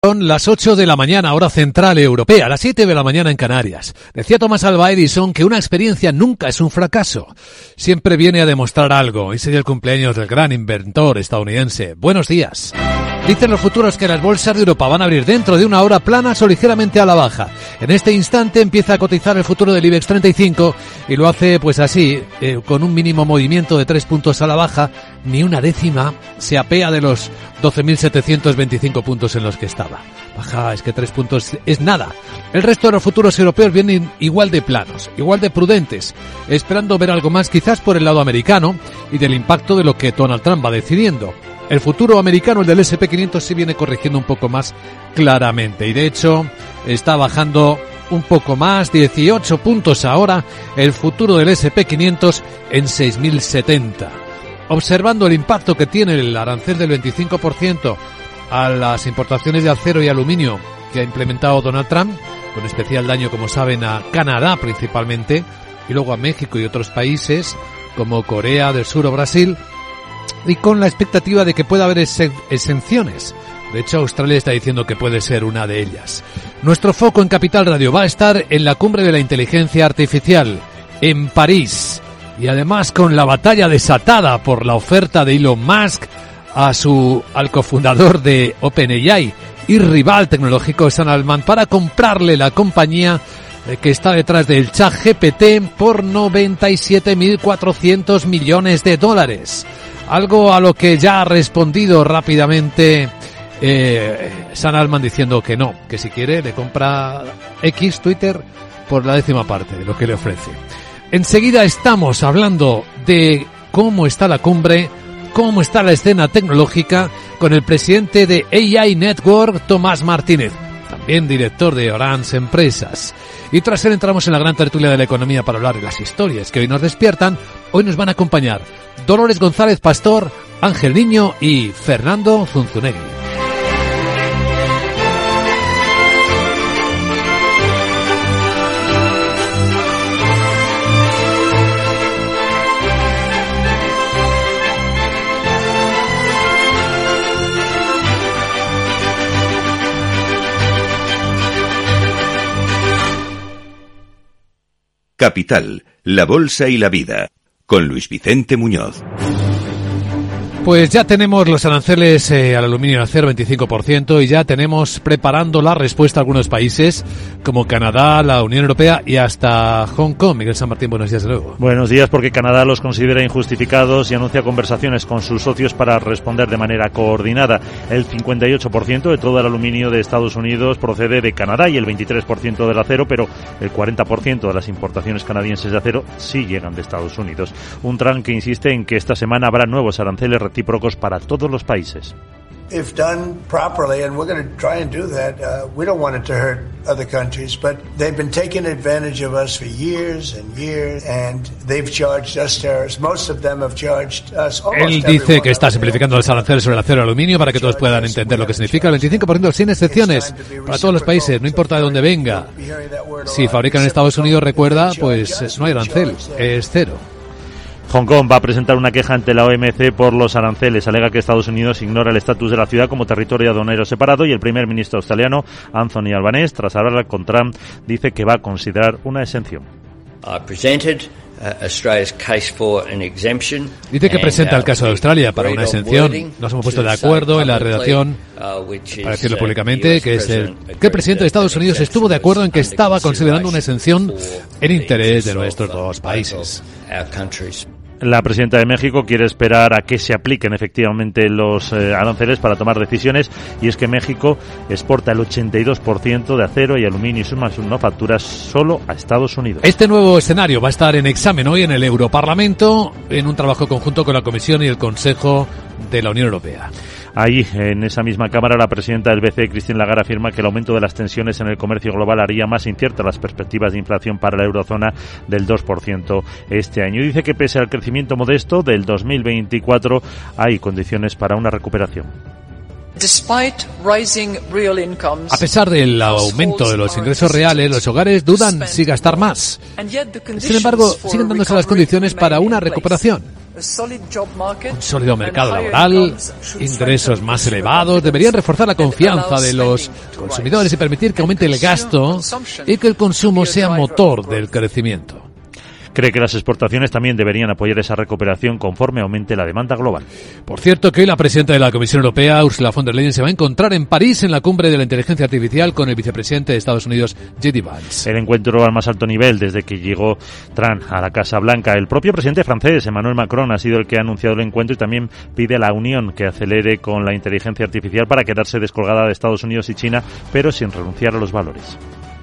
Son las 8 de la mañana, hora central europea, las 7 de la mañana en Canarias. Decía Thomas Alva Edison que una experiencia nunca es un fracaso. Siempre viene a demostrar algo. Hoy sería el cumpleaños del gran inventor estadounidense. Buenos días. Dicen los futuros que las bolsas de Europa van a abrir dentro de una hora planas o ligeramente a la baja. En este instante empieza a cotizar el futuro del IBEX 35 y lo hace pues así, con un mínimo movimiento de 3 puntos a la baja, ni una décima se apea de los 12.725 puntos en los que estaba. Baja, es que 3 puntos es nada. El resto de los futuros europeos vienen igual de planos, igual de prudentes, esperando ver algo más quizás por el lado americano y del impacto de lo que Donald Trump va decidiendo. El futuro americano, el del S&P 500, se viene corrigiendo un poco más claramente y de hecho está bajando un poco más, 18 puntos ahora, el futuro del S&P 500 en 6.070. Observando el impacto que tiene el arancel del 25% a las importaciones de acero y aluminio que ha implementado Donald Trump, con especial daño, como saben, a Canadá principalmente, y luego a México y otros países como Corea del Sur o Brasil, y con la expectativa de que pueda haber exenciones. De hecho, Australia está diciendo que puede ser una de ellas. Nuestro foco en Capital Radio va a estar en la cumbre de la inteligencia artificial, en París, y además con la batalla desatada por la oferta de Elon Musk al cofundador de OpenAI y rival tecnológico Sam Altman para comprarle la compañía que está detrás del ChatGPT por $97.400 millones. Algo a lo que ya ha respondido rápidamente Sam Altman diciendo que no, que si quiere le compra Twitter por la 10ª parte de lo que le ofrece. Enseguida estamos hablando de cómo está la cumbre, cómo está la escena tecnológica con el presidente de AI Network, Tomás Martínez, también director de Orange Empresas. Y tras él entramos en la gran tertulia de la economía para hablar de las historias que hoy nos despiertan. Hoy nos van a acompañar Dolores González Pastor, Ángel Niño y Fernando Zunzunegui. Capital, la bolsa y la vida, con Luis Vicente Muñoz. Pues ya tenemos los aranceles al aluminio y al acero 25% y ya tenemos preparando la respuesta a algunos países como Canadá, la Unión Europea y hasta Hong Kong. Miguel San Martín, buenos días de nuevo. Buenos días, porque Canadá los considera injustificados y anuncia conversaciones con sus socios para responder de manera coordinada. El 58% de todo el aluminio de Estados Unidos procede de Canadá y el 23% del acero, pero el 40% de las importaciones canadienses de acero sí llegan de Estados Unidos. Un Trump que insiste en que esta semana habrá nuevos aranceles recíprocos para todos los países. If done properly, and we're going to try and do that, we don't want it to hurt other countries, but they've been taking advantage of us for years and years, and they've charged us tariffs. Most of them have charged us almost. Él dice que está simplificando los aranceles sobre el acero y aluminio para que todos puedan entender lo que significa. El 25% sin excepciones para todos los países, no importa de dónde venga. Si fabrican en Estados Unidos, recuerda, pues no hay arancel, es cero. Hong Kong va a presentar una queja ante la OMC por los aranceles. Alega que Estados Unidos ignora el estatus de la ciudad como territorio aduanero separado y el primer ministro australiano, Anthony Albanese, tras hablar con Trump, dice que va a considerar una exención. Dice que presenta el caso de Australia para una exención. Nos hemos puesto de acuerdo en la redacción, para decirlo públicamente, que el presidente de Estados Unidos estuvo de acuerdo en que estaba considerando una exención en interés de nuestros dos países. La presidenta de México quiere esperar a que se apliquen efectivamente los aranceles para tomar decisiones, y es que México exporta el 82% de acero y aluminio y sus manufacturas solo a Estados Unidos. Este nuevo escenario va a estar en examen hoy en el Europarlamento, en un trabajo conjunto con la Comisión y el Consejo de la Unión Europea. Ahí, en esa misma Cámara, la presidenta del BCE, Christine Lagarde, afirma que el aumento de las tensiones en el comercio global haría más inciertas las perspectivas de inflación para la eurozona del 2% este año. Y dice que pese al crecimiento modesto del 2024, hay condiciones para una recuperación. A pesar del aumento de los ingresos reales, los hogares dudan si gastar más. Sin embargo, siguen dándose las condiciones para una recuperación. Un sólido mercado laboral, ingresos más elevados, deberían reforzar la confianza de los consumidores y permitir que aumente el gasto y que el consumo sea motor del crecimiento. Cree que las exportaciones también deberían apoyar esa recuperación conforme aumente la demanda global. Por cierto, que hoy la presidenta de la Comisión Europea, Ursula von der Leyen, se va a encontrar en París en la cumbre de la inteligencia artificial con el vicepresidente de Estados Unidos, J.D. Vance. El encuentro al más alto nivel desde que llegó Trump a la Casa Blanca. El propio presidente francés, Emmanuel Macron, ha sido el que ha anunciado el encuentro y también pide a la Unión que acelere con la inteligencia artificial para quedarse descolgada de Estados Unidos y China, pero sin renunciar a los valores.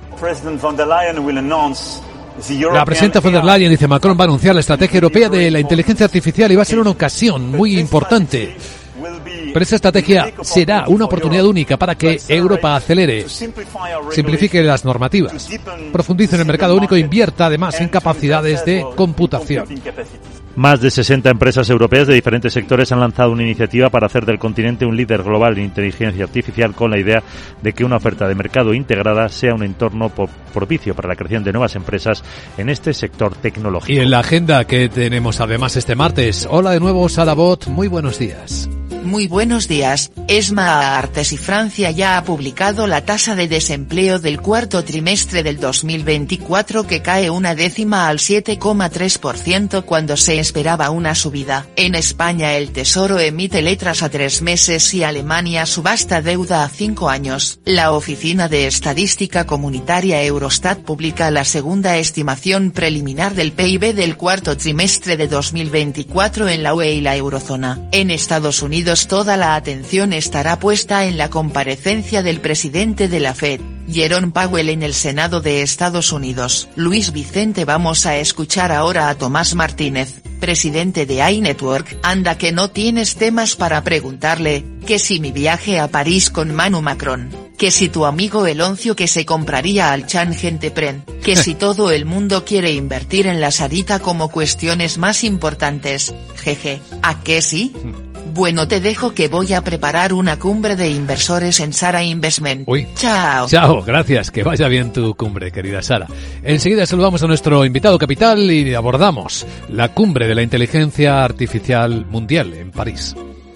La presidenta von der Leyen, dice Macron, va a anunciar la estrategia europea de la inteligencia artificial y va a ser una ocasión muy importante. Pero esa estrategia será una oportunidad única para que Europa acelere, simplifique las normativas, profundice en el mercado único e invierta además en capacidades de computación. Más de 60 empresas europeas de diferentes sectores han lanzado una iniciativa para hacer del continente un líder global en inteligencia artificial con la idea de que una oferta de mercado integrada sea un entorno propicio para la creación de nuevas empresas en este sector tecnológico. Y en la agenda que tenemos además este martes. Hola de nuevo, Sara Bot, muy buenos días. Muy buenos días. ESMA Artes y Francia ya ha publicado la tasa de desempleo del cuarto trimestre del 2024 que cae una décima al 7,3% cuando se esperaba una subida. En España el Tesoro emite letras a 3 meses y Alemania subasta deuda a 5 años. La Oficina de Estadística Comunitaria Eurostat publica la segunda estimación preliminar del PIB del cuarto trimestre de 2024 en la UE y la eurozona. En Estados Unidos toda la atención estará puesta en la comparecencia del presidente de la Fed, Jerome Powell, en el Senado de Estados Unidos. Luis Vicente, vamos a escuchar ahora a Tomás Martínez, presidente de iNetwork. Anda que no tienes temas para preguntarle, que si mi viaje a París con Manu Macron, que si tu amigo Eloncio que se compraría al Changentepren, que si todo el mundo quiere invertir en la Sarita como cuestiones más importantes, jeje, ¿a qué sí? Bueno, te dejo que voy a preparar una cumbre de inversores en Sara Investment. Uy. Chao. Chao, gracias. Que vaya bien tu cumbre, querida Sara. Enseguida saludamos a nuestro invitado capital y abordamos la cumbre de la inteligencia artificial mundial en París.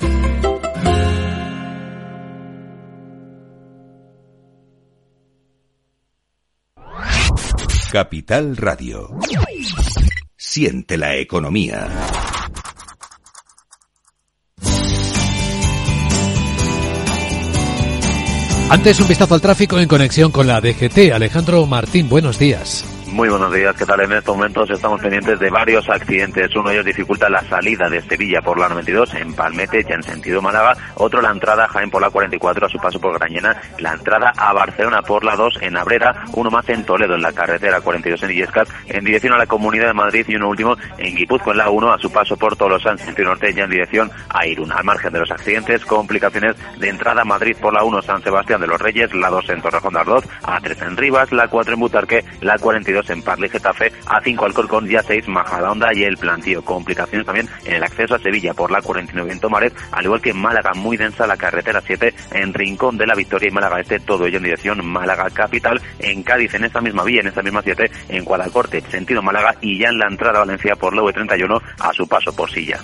Capital Radio. Siente la economía. Antes un vistazo al tráfico en conexión con la DGT. Alejandro Martín, buenos días. Muy buenos días, ¿qué tal? En estos momentos estamos pendientes de varios accidentes. Uno de ellos dificulta la salida de Sevilla por la 92 en Palmete, ya en sentido Málaga. Otro, la entrada a Jaén por la 44 a su paso por Grañena. La entrada a Barcelona por la 2 en Abrera. Uno más en Toledo en la carretera 42 en Illescas en dirección a la Comunidad de Madrid. Y uno último en Guipúzcoa en la 1 a su paso por Tolosa en sentido norte, ya en dirección a Irún. Al margen de los accidentes, complicaciones de entrada a Madrid por la 1 San Sebastián de los Reyes, la 2 en Torrejón de Ardoz, A3 en Rivas, la 4 en Butarque, la 42 en Parla y Getafe, A5 Alcorcón, ya 6 Majadahonda y el Plantío. Complicaciones también en el acceso a Sevilla por la 49 en Tomares, al igual que en Málaga, muy densa la carretera 7 en Rincón de la Victoria y Málaga Este, todo ello en dirección Málaga capital. En Cádiz, en esta misma vía, en esta misma 7, en Guadalcorte, sentido Málaga, y ya en la entrada a Valencia por la V31 a su paso por Silla.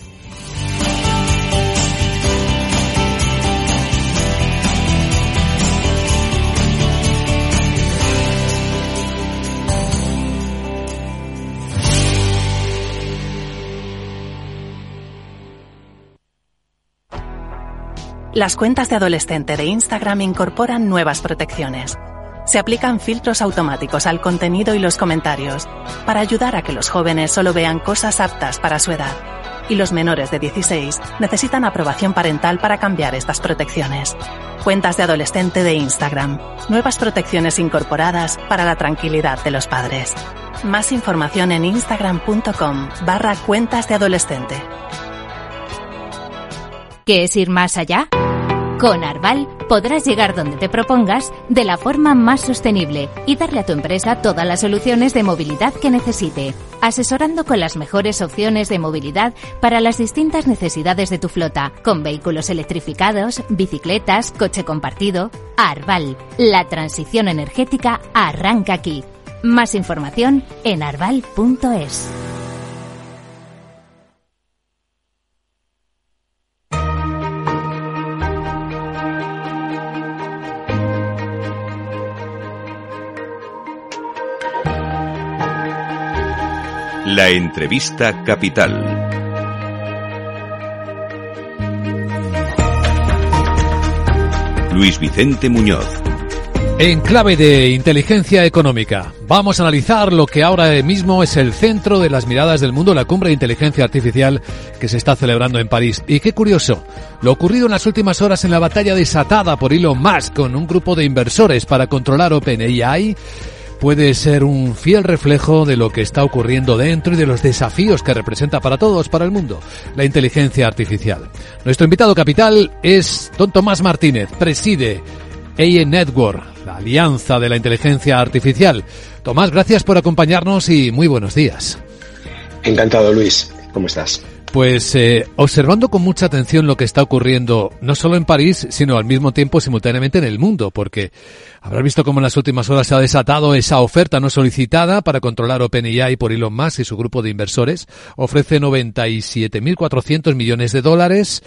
Las cuentas de adolescente de Instagram incorporan nuevas protecciones. Se aplican filtros automáticos al contenido y los comentarios para ayudar a que los jóvenes solo vean cosas aptas para su edad. Y los menores de 16 necesitan aprobación parental para cambiar estas protecciones. Cuentas de adolescente de Instagram. Nuevas protecciones incorporadas para la tranquilidad de los padres. Más información en instagram.com/cuentas de adolescente. ¿Qué es ir más allá? Con Arval podrás llegar donde te propongas de la forma más sostenible y darle a tu empresa todas las soluciones de movilidad que necesite, asesorando con las mejores opciones de movilidad para las distintas necesidades de tu flota, con vehículos electrificados, bicicletas, coche compartido. Arval, la transición energética arranca aquí. Más información en arval.es. La entrevista capital. Luis Vicente Muñoz. En clave de inteligencia económica, vamos a analizar lo que ahora mismo es el centro de las miradas del mundo, la cumbre de inteligencia artificial que se está celebrando en París. Y qué curioso, lo ocurrido en las últimas horas en la batalla desatada por Elon Musk con un grupo de inversores para controlar OpenAI puede ser un fiel reflejo de lo que está ocurriendo dentro y de los desafíos que representa para todos, para el mundo, la inteligencia artificial. Nuestro invitado capital es don Tomás Martínez, preside AI Network, la alianza de la inteligencia artificial. Tomás, gracias por acompañarnos y muy buenos días. Encantado, Luis. ¿Cómo estás? Pues observando con mucha atención lo que está ocurriendo no solo en París, sino al mismo tiempo simultáneamente en el mundo, porque habrás visto cómo en las últimas horas se ha desatado esa oferta no solicitada para controlar OpenAI por Elon Musk y su grupo de inversores. Ofrece 97.400 millones de dólares.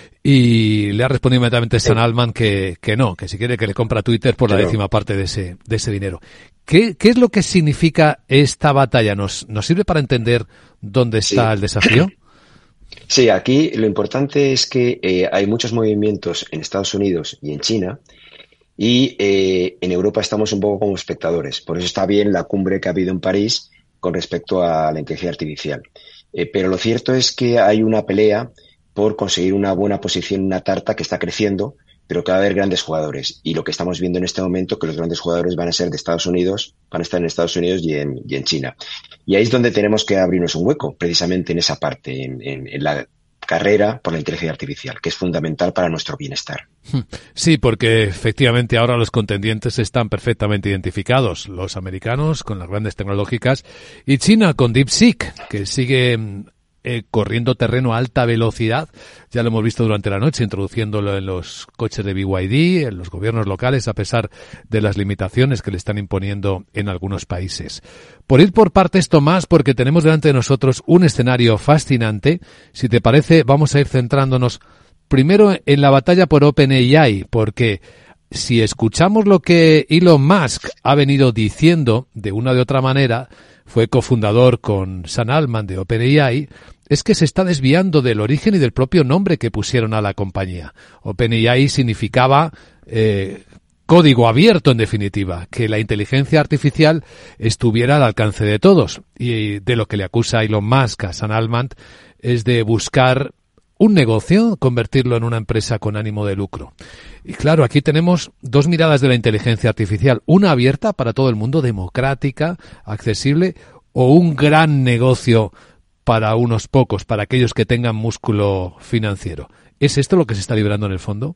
Y le ha respondido inmediatamente Sam Altman que no, que si quiere que le compra Twitter por la décima parte de ese dinero. ¿Qué es lo que significa esta batalla? ¿Nos sirve para entender dónde está el desafío? Sí, aquí lo importante es que hay muchos movimientos en Estados Unidos y en China y en Europa estamos un poco como espectadores. Por eso está bien la cumbre que ha habido en París con respecto a la inteligencia artificial. Pero lo cierto es que hay una pelea por conseguir una buena posición en una tarta que está creciendo, pero que va a haber grandes jugadores. Y lo que estamos viendo en este momento, que los grandes jugadores van a ser de Estados Unidos, van a estar en Estados Unidos y en China. Y ahí es donde tenemos que abrirnos un hueco, precisamente en esa parte, en la carrera por la inteligencia artificial, que es fundamental para nuestro bienestar. Sí, porque efectivamente ahora los contendientes están perfectamente identificados. Los americanos con las grandes tecnológicas y China con DeepSeek, que sigue corriendo terreno a alta velocidad. Ya lo hemos visto durante la noche, introduciéndolo en los coches de BYD, en los gobiernos locales, a pesar de las limitaciones que le están imponiendo en algunos países. Por ir por partes, Tomás, porque tenemos delante de nosotros un escenario fascinante. Si te parece, vamos a ir centrándonos primero en la batalla por OpenAI, porque si escuchamos lo que Elon Musk ha venido diciendo de una o de otra manera, fue cofundador con Sam Altman de OpenAI, es que se está desviando del origen y del propio nombre que pusieron a la compañía. OpenAI significaba código abierto, en definitiva, que la inteligencia artificial estuviera al alcance de todos. Y de lo que le acusa Elon Musk a Sam Altman es de buscar un negocio, convertirlo en una empresa con ánimo de lucro. Y claro, aquí tenemos dos miradas de la inteligencia artificial. Una abierta para todo el mundo, democrática, accesible, o un gran negocio para unos pocos, para aquellos que tengan músculo financiero. ¿Es esto lo que se está librando en el fondo?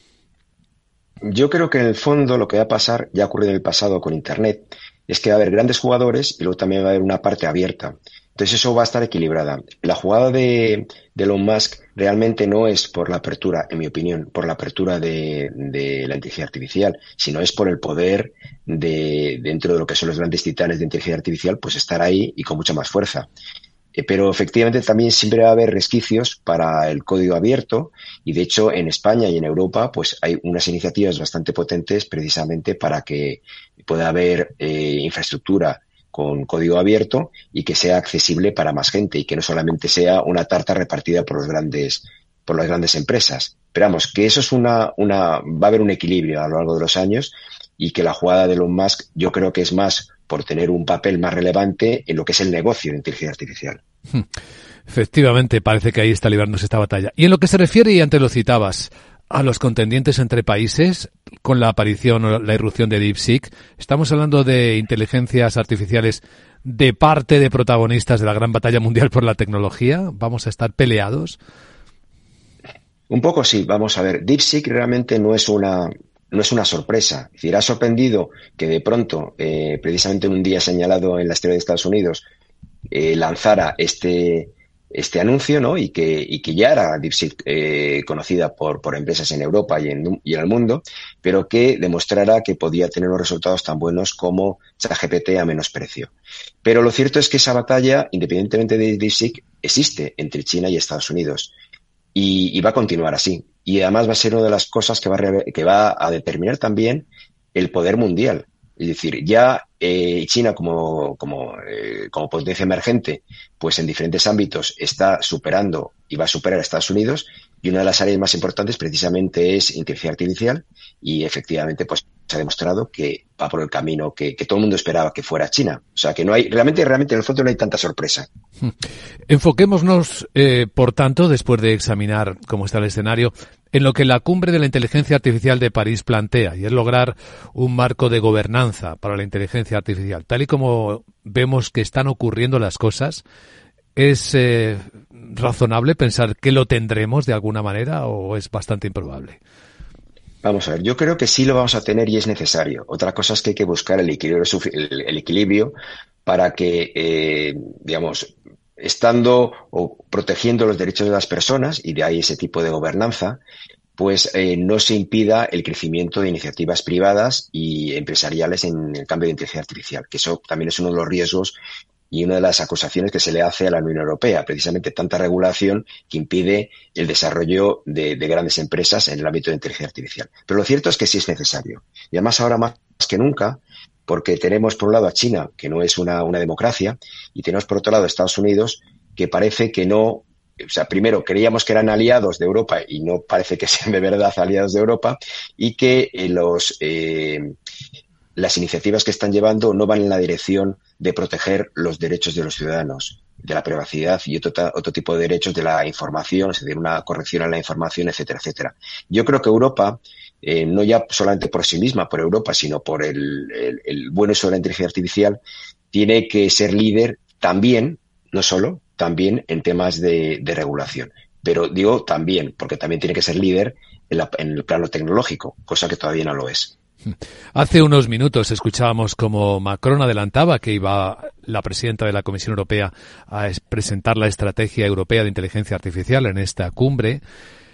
Yo creo que en el fondo lo que va a pasar, ya ha ocurrido en el pasado con Internet, es que va a haber grandes jugadores y luego también va a haber una parte abierta. Entonces eso va a estar equilibrada. La jugada de Elon Musk realmente no es por la apertura, en mi opinión, por la apertura de la inteligencia artificial, sino es por el poder dentro de lo que son los grandes titanes de inteligencia artificial, pues estar ahí y con mucha más fuerza. Pero efectivamente también siempre va a haber resquicios para el código abierto y de hecho en España y en Europa pues hay unas iniciativas bastante potentes precisamente para que pueda haber infraestructura con código abierto y que sea accesible para más gente y que no solamente sea una tarta repartida por las grandes empresas. Pero vamos, que eso es va a haber un equilibrio a lo largo de los años y que la jugada de Elon Musk yo creo que es más por tener un papel más relevante en lo que es el negocio de inteligencia artificial. Efectivamente, parece que ahí está librándose esta batalla. Y en lo que se refiere, y antes lo citabas, a los contendientes entre países, con la aparición o la irrupción de DeepSeek, estamos hablando de inteligencias artificiales de parte de protagonistas de la gran batalla mundial por la tecnología. ¿Vamos a estar peleados? Un poco sí, vamos a ver. DeepSeek realmente no es una sorpresa. Es decir, ha sorprendido que de pronto, precisamente en un día señalado en la historia de Estados Unidos, lanzara este anuncio, ¿no? Y que ya era DeepSeek conocida por empresas en Europa y en el mundo, pero que demostrara que podía tener unos resultados tan buenos como ChatGPT a menos precio. Pero lo cierto es que esa batalla, independientemente de DeepSeek, existe entre China y Estados Unidos y va a continuar así. Y además va a ser una de las cosas que va a determinar también el poder mundial. Es decir, ya China como potencia emergente, pues en diferentes ámbitos está superando y va a superar a Estados Unidos, y una de las áreas más importantes precisamente es inteligencia artificial, y efectivamente pues se ha demostrado que va por el camino que todo el mundo esperaba que fuera China. O sea que no hay, realmente en el fondo no hay tanta sorpresa. Enfoquémonos, por tanto, después de examinar cómo está el escenario, en lo que la cumbre de la inteligencia artificial de París plantea, y es lograr un marco de gobernanza para la inteligencia artificial. Tal y como vemos que están ocurriendo las cosas, ¿es razonable pensar que lo tendremos de alguna manera o es bastante improbable? Vamos a ver, yo creo que sí lo vamos a tener y es necesario. Otra cosa es que hay que buscar el equilibrio para que, digamos, estando o protegiendo los derechos de las personas, y de ahí ese tipo de gobernanza, pues no se impida el crecimiento de iniciativas privadas y empresariales en el cambio de inteligencia artificial, que eso también es uno de los riesgos y una de las acusaciones que se le hace a la Unión Europea, precisamente tanta regulación que impide el desarrollo de grandes empresas en el ámbito de inteligencia artificial. Pero lo cierto es que sí es necesario. Y además ahora más que nunca, porque tenemos por un lado a China, que no es una democracia, y tenemos por otro lado a Estados Unidos, que parece que no, o sea, primero creíamos que eran aliados de Europa y no parece que sean de verdad aliados de Europa, y que las iniciativas que están llevando no van en la dirección de proteger los derechos de los ciudadanos, de la privacidad y otro tipo de derechos de la información, es decir, una corrección en la información, etcétera, etcétera. Yo creo que Europa, no ya solamente por sí misma, por Europa, sino por el buen uso de la inteligencia artificial, tiene que ser líder también, no solo, también en temas de regulación. Pero digo también, porque también tiene que ser líder en el plano tecnológico, cosa que todavía no lo es. Hace unos minutos escuchábamos como Macron adelantaba que iba la presidenta de la Comisión Europea a presentar la estrategia europea de inteligencia artificial en esta cumbre,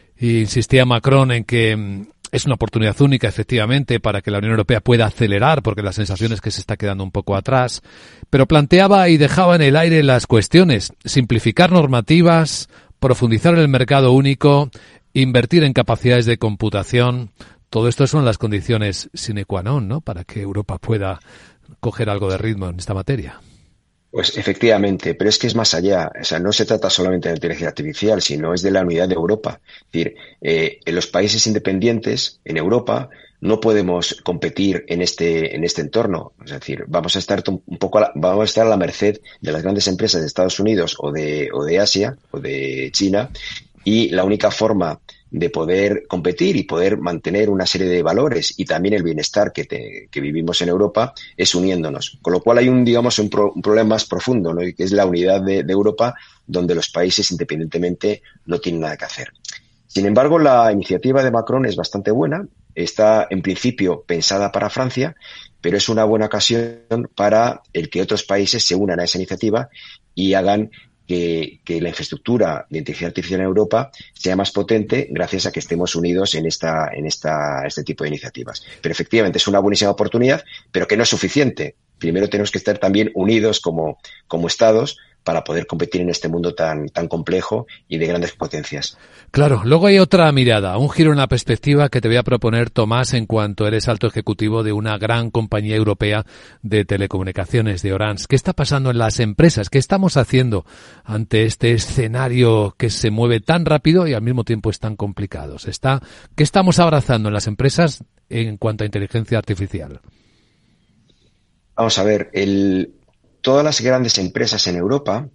y insistía Macron en que es una oportunidad única, efectivamente, para que la Unión Europea pueda acelerar, porque la sensación es que se está quedando un poco atrás, pero planteaba y dejaba en el aire las cuestiones: simplificar normativas, profundizar en el mercado único, invertir en capacidades de computación. Todo esto son las condiciones sine qua non, ¿no?, para que Europa pueda coger algo de ritmo en esta materia. Pues efectivamente, pero es que es más allá. O sea, no se trata solamente de inteligencia artificial, sino es de la unidad de Europa. Es decir, en los países independientes, en Europa, no podemos competir en este entorno. Es decir, vamos a estar vamos a estar a la merced de las grandes empresas de Estados Unidos o de Asia o de China, y la única forma de poder competir y poder mantener una serie de valores y también el bienestar que vivimos en Europa es uniéndonos. Con lo cual hay un problema más profundo, ¿no?, que es la unidad de Europa, donde los países independientemente no tienen nada que hacer. Sin embargo, la iniciativa de Macron es bastante buena. Está en principio pensada para Francia, pero es una buena ocasión para el que otros países se unan a esa iniciativa y hagan que la infraestructura de inteligencia artificial en Europa sea más potente gracias a que estemos unidos en este tipo de iniciativas. Pero efectivamente es una buenísima oportunidad, pero que no es suficiente. Primero tenemos que estar también unidos como estados para poder competir en este mundo tan complejo y de grandes potencias. Claro, luego hay otra mirada, un giro en la perspectiva que te voy a proponer, Tomás, en cuanto eres alto ejecutivo de una gran compañía europea de telecomunicaciones, de Orange. ¿Qué está pasando en las empresas? ¿Qué estamos haciendo ante este escenario que se mueve tan rápido y al mismo tiempo es tan complicado? ¿Qué estamos abrazando en las empresas en cuanto a inteligencia artificial? Vamos a ver, todas las grandes empresas en Europa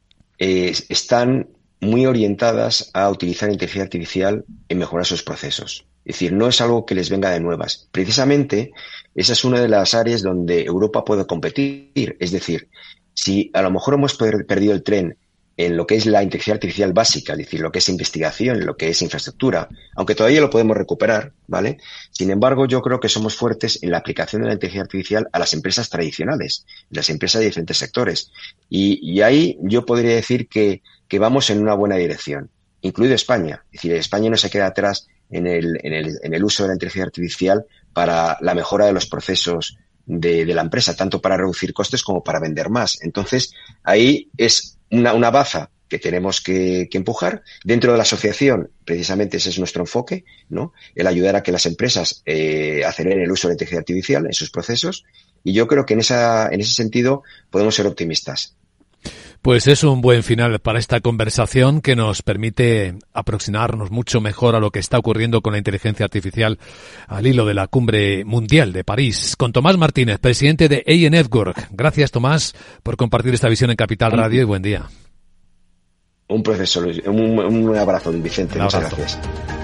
están muy orientadas a utilizar inteligencia artificial en mejorar sus procesos. Es decir, no es algo que les venga de nuevas. Precisamente, esa es una de las áreas donde Europa puede competir. Es decir, si a lo mejor hemos perdido el tren en lo que es la inteligencia artificial básica, es decir, lo que es investigación, lo que es infraestructura, aunque todavía lo podemos recuperar, ¿vale? Sin embargo, yo creo que somos fuertes en la aplicación de la inteligencia artificial a las empresas tradicionales, las empresas de diferentes sectores. Y ahí yo podría decir que vamos en una buena dirección, incluido España. Es decir, España no se queda atrás en el uso de la inteligencia artificial para la mejora de los procesos de la empresa, tanto para reducir costes como para vender más. Entonces, ahí es una baza que tenemos que empujar. Dentro de la asociación, precisamente ese es nuestro enfoque, ¿no? El ayudar a que las empresas aceleren el uso de la inteligencia artificial en sus procesos. Y yo creo que en ese sentido podemos ser optimistas. Pues es un buen final para esta conversación que nos permite aproximarnos mucho mejor a lo que está ocurriendo con la inteligencia artificial al hilo de la Cumbre Mundial de París. Con Tomás Martínez, presidente de AI Network. Gracias, Tomás, por compartir esta visión en Capital Radio y buen día. Un abrazo, Vicente. Un abrazo. Muchas gracias.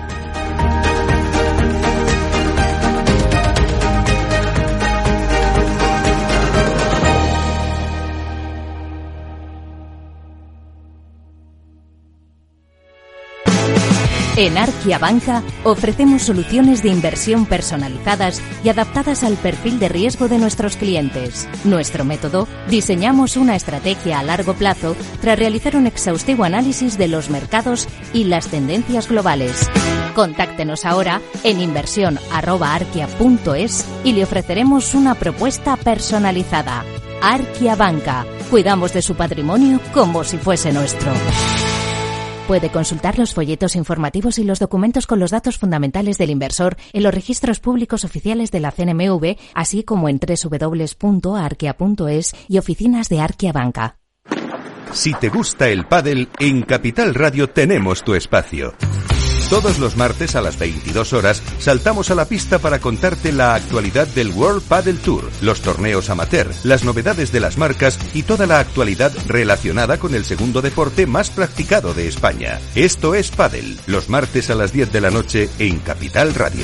En Arquia Banca ofrecemos soluciones de inversión personalizadas y adaptadas al perfil de riesgo de nuestros clientes. Nuestro método, diseñamos una estrategia a largo plazo tras realizar un exhaustivo análisis de los mercados y las tendencias globales. Contáctenos ahora en inversión@arquia.es y le ofreceremos una propuesta personalizada. Arquia Banca. Cuidamos de su patrimonio como si fuese nuestro. Puede consultar los folletos informativos y los documentos con los datos fundamentales del inversor en los registros públicos oficiales de la CNMV, así como en www.arquia.es y oficinas de Arquia Banca. Si te gusta el pádel, en Capital Radio tenemos tu espacio. Todos los martes a las 22 horas saltamos a la pista para contarte la actualidad del World Padel Tour, los torneos amateur, las novedades de las marcas y toda la actualidad relacionada con el segundo deporte más practicado de España. Esto es Padel, los martes a las 10 de la noche en Capital Radio.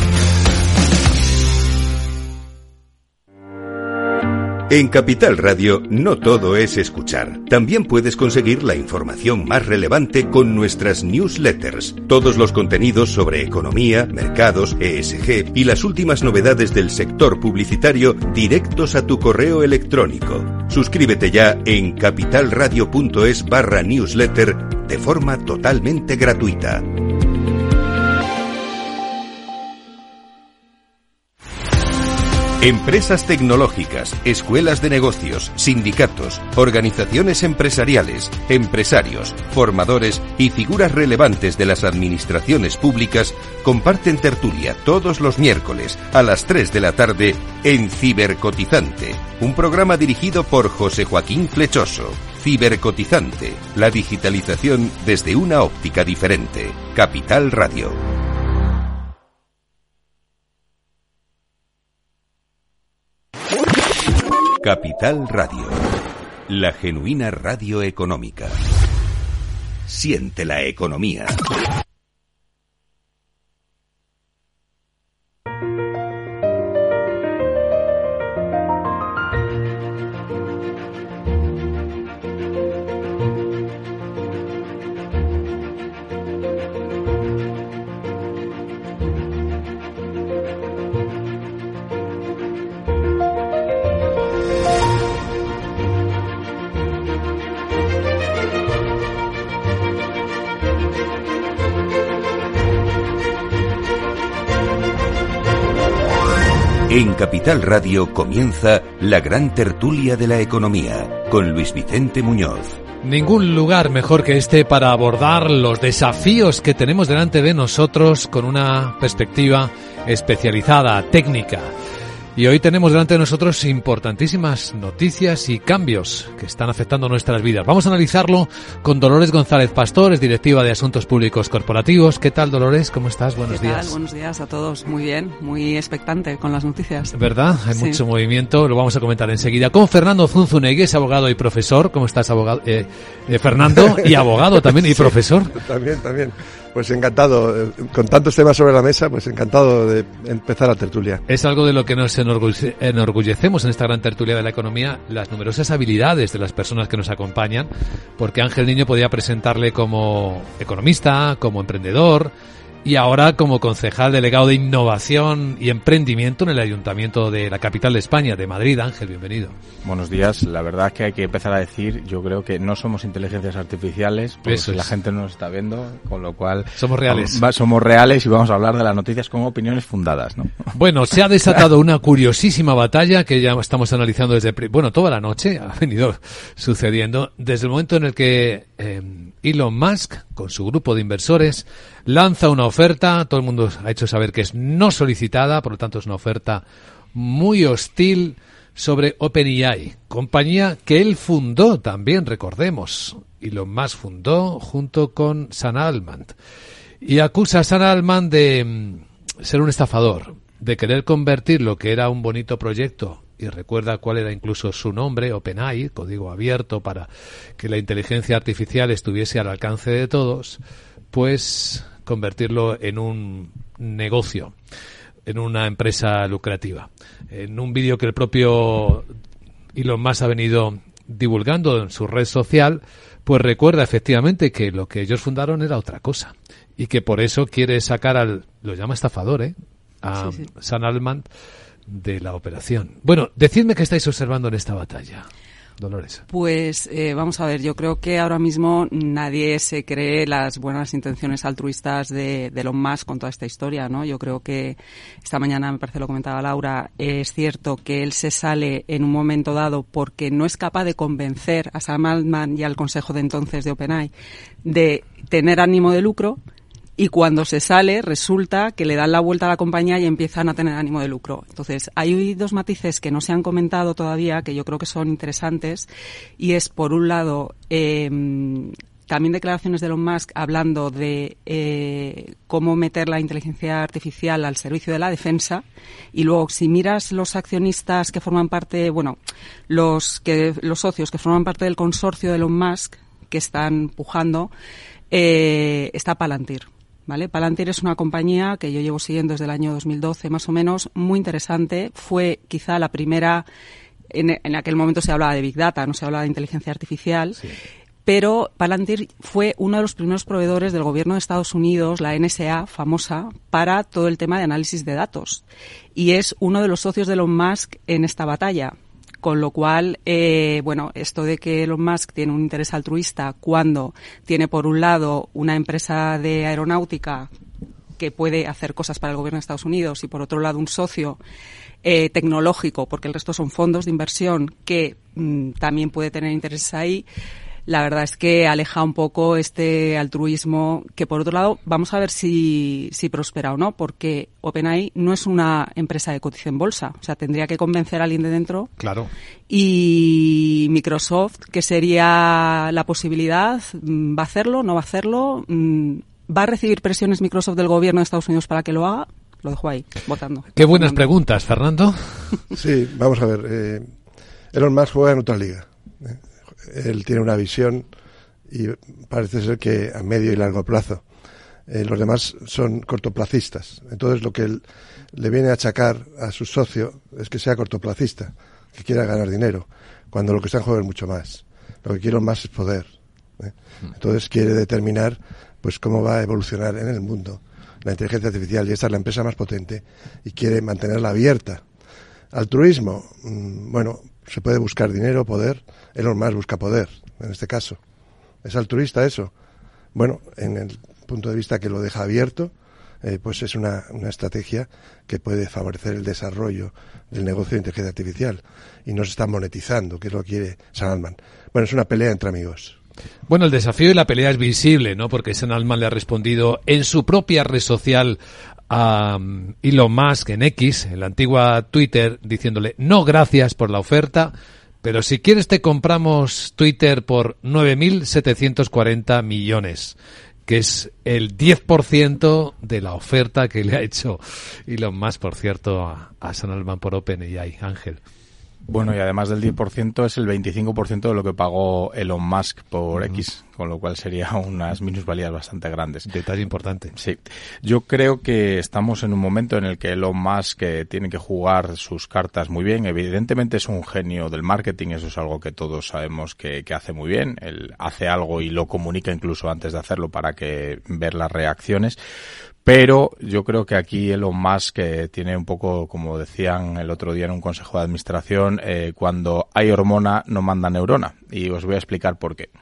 En Capital Radio no todo es escuchar. También puedes conseguir la información más relevante con nuestras newsletters. Todos los contenidos sobre economía, mercados, ESG y las últimas novedades del sector publicitario directos a tu correo electrónico. Suscríbete ya en capitalradio.es/newsletter de forma totalmente gratuita. Empresas tecnológicas, escuelas de negocios, sindicatos, organizaciones empresariales, empresarios, formadores y figuras relevantes de las administraciones públicas comparten tertulia todos los miércoles a las 3 de la tarde en Cibercotizante, un programa dirigido por José Joaquín Flechoso. Cibercotizante, la digitalización desde una óptica diferente. Capital Radio. Capital Radio, la genuina radio económica. Siente la economía. En Capital Radio comienza la gran tertulia de la economía con Luis Vicente Muñoz. Ningún lugar mejor que este para abordar los desafíos que tenemos delante de nosotros con una perspectiva especializada, técnica. Y hoy tenemos delante de nosotros importantísimas noticias y cambios que están afectando nuestras vidas. Vamos a analizarlo con Dolores González Pastor, es directiva de Asuntos Públicos Corporativos. ¿Qué tal, Dolores? ¿Cómo estás? Buenos días. Buenos días a todos. Muy bien, muy expectante con las noticias. ¿Verdad? Hay mucho movimiento, lo vamos a comentar enseguida. Con Fernando Zunzunegui, es abogado y profesor. ¿Cómo estás, abogado? Fernando, y abogado también y profesor. También. Pues encantado, con tantos temas sobre la mesa, pues encantado de empezar la tertulia. Es algo de lo que nos enorgullecemos en esta gran tertulia de la economía, las numerosas habilidades de las personas que nos acompañan, porque Ángel Niño podía presentarle como economista, como emprendedor, y ahora como concejal delegado de Innovación y Emprendimiento en el Ayuntamiento de la capital de España, de Madrid. Ángel, bienvenido. Buenos días. La verdad es que hay que empezar a decir, yo creo que no somos inteligencias artificiales, porque la gente no nos está viendo, con lo cual... Somos reales. Somos reales y vamos a hablar de las noticias con opiniones fundadas, ¿no? Bueno, se ha desatado una curiosísima batalla que ya estamos analizando desde... toda la noche ha venido sucediendo, desde el momento en el que Elon Musk, con su grupo de inversores, lanza una oferta. Todo el mundo ha hecho saber que es no solicitada, por lo tanto es una oferta muy hostil sobre OpenAI, compañía que él fundó también, recordemos. Elon Musk fundó junto con Sam Altman. Y acusa a Sam Altman de ser un estafador, de querer convertir lo que era un bonito proyecto, y recuerda cuál era incluso su nombre, OpenAI, código abierto para que la inteligencia artificial estuviese al alcance de todos, pues convertirlo en un negocio, en una empresa lucrativa. En un vídeo que el propio Elon Musk ha venido divulgando en su red social, pues recuerda efectivamente que lo que ellos fundaron era otra cosa y que por eso quiere sacar lo llama estafador, a Sam Altman de la operación. Bueno, decidme qué estáis observando en esta batalla, Dolores. Pues vamos a ver, yo creo que ahora mismo nadie se cree las buenas intenciones altruistas de Elon Musk con toda esta historia, ¿no? Yo creo que esta mañana, me parece lo comentaba Laura, es cierto que él se sale en un momento dado porque no es capaz de convencer a Sam Altman y al consejo de entonces de OpenAI de tener ánimo de lucro. Y cuando se sale, resulta que le dan la vuelta a la compañía y empiezan a tener ánimo de lucro. Entonces, hay dos matices que no se han comentado todavía, que yo creo que son interesantes. Y es, por un lado, también declaraciones de Elon Musk hablando de cómo meter la inteligencia artificial al servicio de la defensa. Y luego, si miras los accionistas que forman parte, los socios que forman parte del consorcio de Elon Musk, que están pujando, está Palantir. ¿Vale? Palantir es una compañía que yo llevo siguiendo desde el año 2012 más o menos, muy interesante. Fue quizá la primera, en aquel momento se hablaba de Big Data, no se hablaba de inteligencia artificial, sí. Pero Palantir fue uno de los primeros proveedores del gobierno de Estados Unidos, la NSA, famosa, para todo el tema de análisis de datos. Y es uno de los socios de Elon Musk en esta batalla. Con lo cual, esto de que Elon Musk tiene un interés altruista cuando tiene, por un lado, una empresa de aeronáutica que puede hacer cosas para el gobierno de Estados Unidos y, por otro lado, un socio tecnológico, porque el resto son fondos de inversión que también puede tener intereses ahí, la verdad es que aleja un poco este altruismo que, por otro lado, vamos a ver si prospera o no, porque OpenAI no es una empresa de cotiza en bolsa. O sea, tendría que convencer a alguien de dentro. Claro. Y Microsoft, que sería la posibilidad, ¿va a hacerlo? ¿No va a hacerlo? ¿Va a recibir presiones Microsoft del gobierno de Estados Unidos para que lo haga? Lo dejo ahí, votando. Qué buenas preguntas, Fernando. Sí, vamos a ver. Elon Musk juega en otra liga. Él tiene una visión y parece ser que a medio y largo plazo. Los demás son cortoplacistas. Entonces lo que él le viene a achacar a su socio es que sea cortoplacista, que quiera ganar dinero, cuando lo que está en juego es mucho más. Lo que quiere más es poder. Entonces quiere determinar pues cómo va a evolucionar en el mundo la inteligencia artificial, y esta es la empresa más potente y quiere mantenerla abierta. Altruismo, se puede buscar dinero, poder. Elon Musk busca poder, en este caso. ¿Es altruista eso? Bueno, en el punto de vista que lo deja abierto, pues es una estrategia que puede favorecer el desarrollo del negocio de inteligencia artificial. Y no se está monetizando, que es lo que quiere Sam Altman. Bueno, es una pelea entre amigos. Bueno, el desafío y la pelea es visible, ¿no? Porque Sam Altman le ha respondido en su propia red social a Elon Musk en X, en la antigua Twitter, diciéndole no gracias por la oferta, pero si quieres te compramos Twitter por 9.740 millones, que es el 10% de la oferta que le ha hecho Elon Musk, por cierto, a Sam Altman por OpenAI. Ángel. Bueno, y además del 10% es el 25% de lo que pagó Elon Musk por X, con lo cual sería unas minusvalías bastante grandes. Detalle importante. Sí. Yo creo que estamos en un momento en el que Elon Musk tiene que jugar sus cartas muy bien. Evidentemente es un genio del marketing, eso es algo que todos sabemos que hace muy bien. Él hace algo y lo comunica incluso antes de hacerlo para que ver las reacciones. Pero yo creo que aquí Elon Musk tiene un poco, como decían el otro día en un consejo de administración, cuando hay hormona no manda neurona. Y os voy a explicar por qué.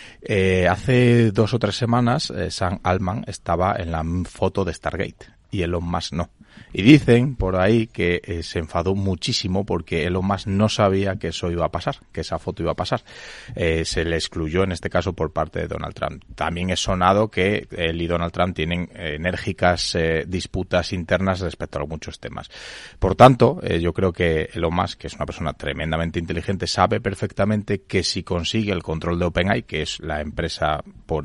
Hace 2 o 3 semanas Sam Altman estaba en la foto de Stargate y Elon Musk no. Y dicen por ahí que se enfadó muchísimo porque Elon Musk no sabía que eso iba a pasar, que esa foto iba a pasar. Se le excluyó en este caso por parte de Donald Trump. También es sonado que él y Donald Trump tienen enérgicas disputas internas respecto a muchos temas. Por tanto, yo creo que Elon Musk, que es una persona tremendamente inteligente, sabe perfectamente que si consigue el control de OpenAI, que es la empresa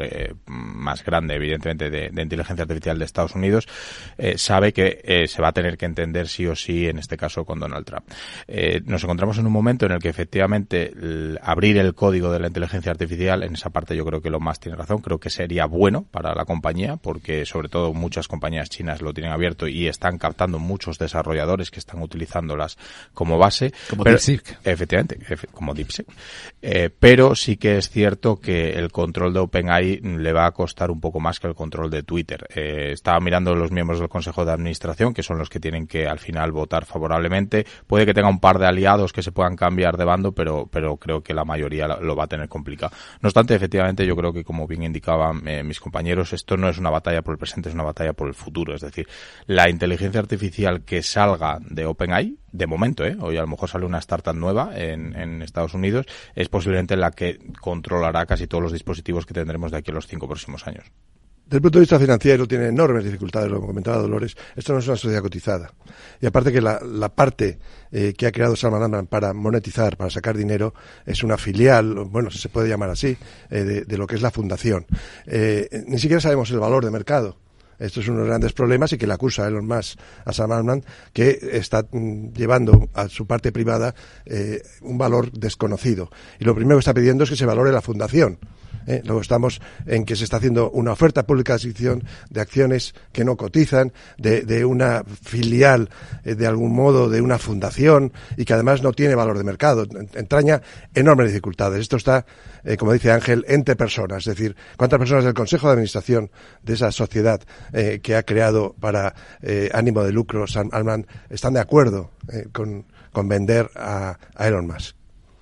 más grande, evidentemente, de inteligencia artificial de Estados Unidos, sabe que se va a tener que entender sí o sí, en este caso con Donald Trump. Nos encontramos en un momento en el que efectivamente abrir el código de la inteligencia artificial, en esa parte yo creo que Elon Musk tiene razón, creo que sería bueno para la compañía, porque sobre todo muchas compañías chinas lo tienen abierto y están captando muchos desarrolladores que están utilizándolas como base. Como DeepSeek. Efectivamente, como DeepSeek. Pero sí que es cierto que el control de OpenAI le va a costar un poco más que el control de Twitter. Estaba mirando los miembros del Consejo de Administración, que son los que tienen que al final votar favorablemente. Puede que tenga un par de aliados que se puedan cambiar de bando, pero creo que la mayoría lo va a tener complicado. No obstante, efectivamente, yo creo que, como bien indicaban mis compañeros, esto no es una batalla por el presente, es una batalla por el futuro. Es decir, la inteligencia artificial que salga de OpenAI, de momento, hoy a lo mejor sale una startup nueva en Estados Unidos, es posiblemente la que controlará casi todos los dispositivos que tendremos de aquí a los 5 próximos años. Desde el punto de vista financiero tiene enormes dificultades, lo comentaba Dolores. Esto no es una sociedad cotizada. Y aparte que la parte que ha creado Sam Altman para monetizar, para sacar dinero, es una filial, bueno, si se puede llamar así, de lo que es la fundación. Ni siquiera sabemos el valor de mercado. Esto es uno de los grandes problemas y que le acusa a Elon Musk, a Sam Altman, que está llevando a su parte privada un valor desconocido. Y lo primero que está pidiendo es que se valore la fundación. Luego estamos en que se está haciendo una oferta pública de adquisición de acciones que no cotizan, de una filial, de algún modo, de una fundación, y que además no tiene valor de mercado. Entraña enormes dificultades. Esto está, como dice Ángel, entre personas. Es decir, ¿cuántas personas del Consejo de Administración de esa sociedad que ha creado para ánimo de lucro Sam Altman están de acuerdo con vender a Elon Musk?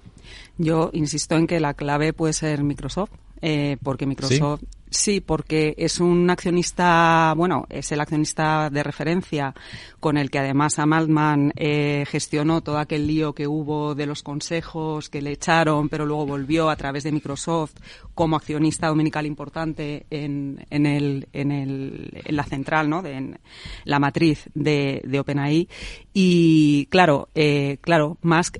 Yo insisto en que la clave puede ser Microsoft. Porque Microsoft sí, porque es un accionista, bueno, es el accionista de referencia con el que además Sam Altman gestionó todo aquel lío que hubo de los consejos que le echaron, pero luego volvió a través de Microsoft como accionista dominical importante en la central, ¿no? En la matriz de OpenAI. Y claro, Musk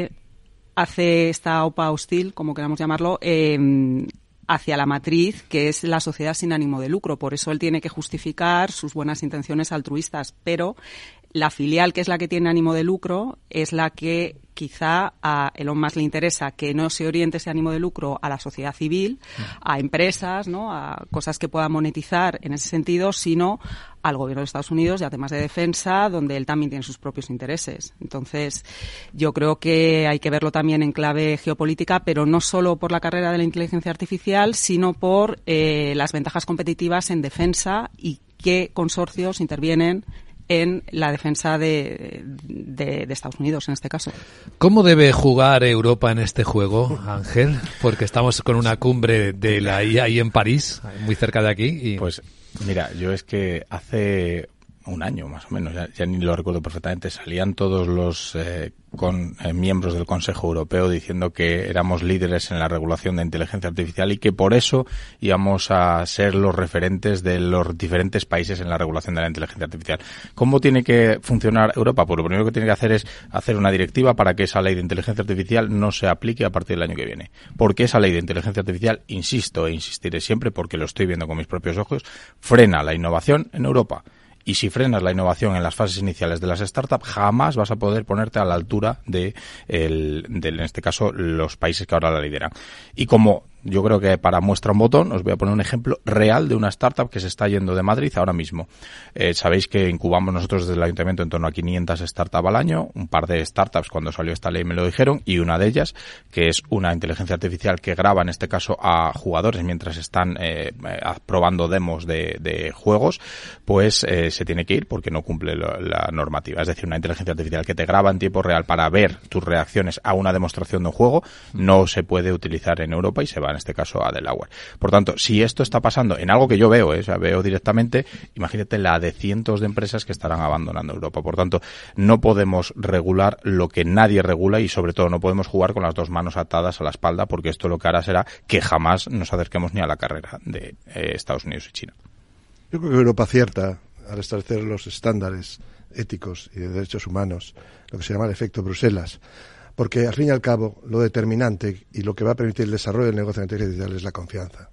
hace esta OPA hostil, como queramos llamarlo, hacia la matriz, que es la sociedad sin ánimo de lucro. Por eso él tiene que justificar sus buenas intenciones altruistas, pero la filial, que es la que tiene ánimo de lucro, es la que quizá a Elon Musk le interesa que no se oriente ese ánimo de lucro a la sociedad civil, a empresas, ¿no? A cosas que pueda monetizar en ese sentido, sino al gobierno de Estados Unidos y a temas de defensa, donde él también tiene sus propios intereses. Entonces, yo creo que hay que verlo también en clave geopolítica, pero no solo por la carrera de la inteligencia artificial, sino por las ventajas competitivas en defensa y qué consorcios intervienen en la defensa de Estados Unidos, en este caso. ¿Cómo debe jugar Europa en este juego, Ángel? Porque estamos con una cumbre de la IA ahí en París, muy cerca de aquí. Y... Pues mira, yo es que hace un año más o menos, ya ni lo recuerdo perfectamente, salían todos los miembros del Consejo Europeo diciendo que éramos líderes en la regulación de inteligencia artificial y que por eso íbamos a ser los referentes de los diferentes países en la regulación de la inteligencia artificial. ¿Cómo tiene que funcionar Europa? Pues lo primero que tiene que hacer es hacer una directiva para que esa ley de inteligencia artificial no se aplique a partir del año que viene. Porque esa ley de inteligencia artificial, insisto e insistiré siempre porque lo estoy viendo con mis propios ojos, frena la innovación en Europa. Y si frenas la innovación en las fases iniciales de las startups, jamás vas a poder ponerte a la altura de en este caso, los países que ahora la lideran. Y como yo creo que para muestra un botón, os voy a poner un ejemplo real de una startup que se está yendo de Madrid ahora mismo. Sabéis que incubamos nosotros desde el Ayuntamiento en torno a 500 startups al año. Un par de startups cuando salió esta ley me lo dijeron, y una de ellas, que es una inteligencia artificial que graba en este caso a jugadores mientras están probando demos de juegos, pues se tiene que ir porque no cumple la normativa. Es decir, una inteligencia artificial que te graba en tiempo real para ver tus reacciones a una demostración de un juego no se puede utilizar en Europa y se va en este caso a Delaware. Por tanto, si esto está pasando en algo que yo veo, o sea, veo directamente, imagínate la de cientos de empresas que estarán abandonando Europa. Por tanto, no podemos regular lo que nadie regula y sobre todo no podemos jugar con las dos manos atadas a la espalda, porque esto lo que hará será que jamás nos acerquemos ni a la carrera de Estados Unidos y China. Yo creo que Europa acierta al establecer los estándares éticos y de derechos humanos, lo que se llama el efecto Bruselas. Porque, al fin y al cabo, lo determinante y lo que va a permitir el desarrollo del negocio de la inteligencia artificial es la confianza.